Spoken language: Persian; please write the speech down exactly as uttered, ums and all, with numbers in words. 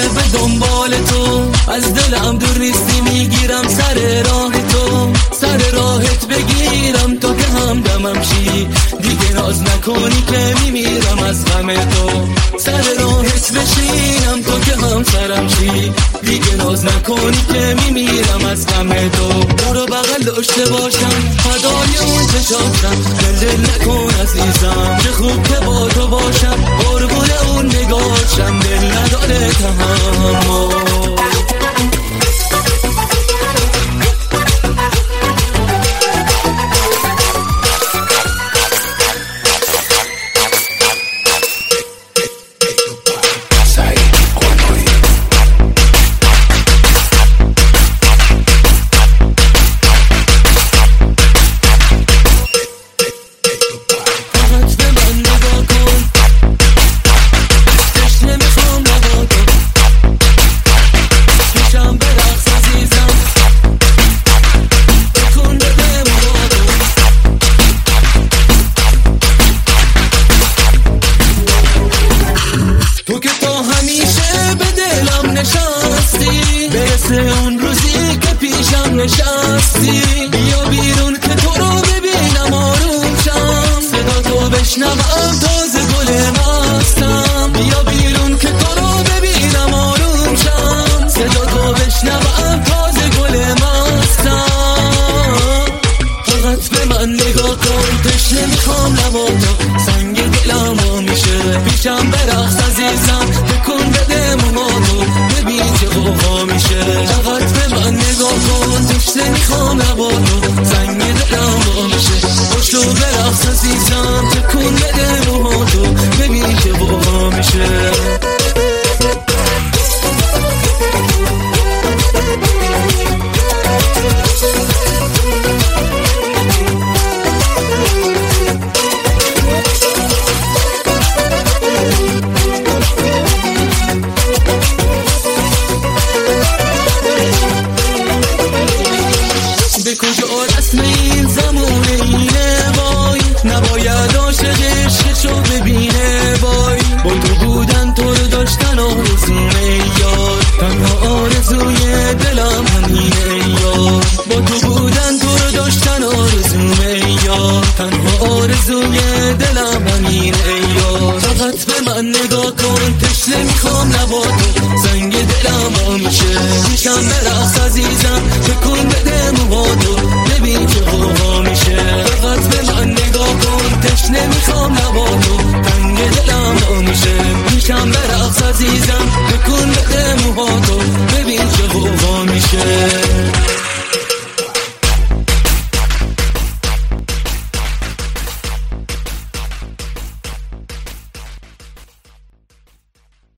به دنبال تو، از دلم دور نیستی میگیرم سر راه تو، سر راهت بگیرم تا که همدمم شی، دیگه ناز نکنی که میمیرم از غم تو، سر راهت بشینم تا که هم سرم شی، دیگه ناز نکنی که میمیرم از غم تو، برو بغل داشته باشم فدای اون چشاتم، دل دل نکن عزیزم چه خوب که با تو باشم، قربون اون نگاهشم دل نداره تحمل. اون روزی که پیشم نشستی، بیا بیرون که تو رو ببینم آروم شم، صدا تو بشنوم تازه گل مستم، بیا بیرون که تو رو ببینم آروم شم، صدا تو بشنوم تازه گل مستم، فقط به من نگاه کن تشنه میخوام لباتو، سنگ دلم میشه پیشم برقص عزیزم، تکون بده موهاتو ببین چه غوغا میشه، فقط به من نگاه کن تشنه میخوام لباتو، سنگ دلم میشه پشتو برقص عزیزم، تکون بده موهاتو ببین چه غوغا میشه. به کجا رسم این زمونه اینه وای، نباید عاشق عشقشو ببینه وای، با تو بودن تو رو داشتن آرزومه یار، تنها آرزوی دلم همینه یار، با تو بودن تو رو داشتن آرزومه یار، تنها آرزوی دلم همینه یار، فقط به من نگاه کن تشنه میخوام لباتو، سنگ دلم با میشه میشم برقص عزیزم، تکون بده موهاتو ببین چه غوغا میشه، فقط به من نگاه کن تشنه میخوام لباتو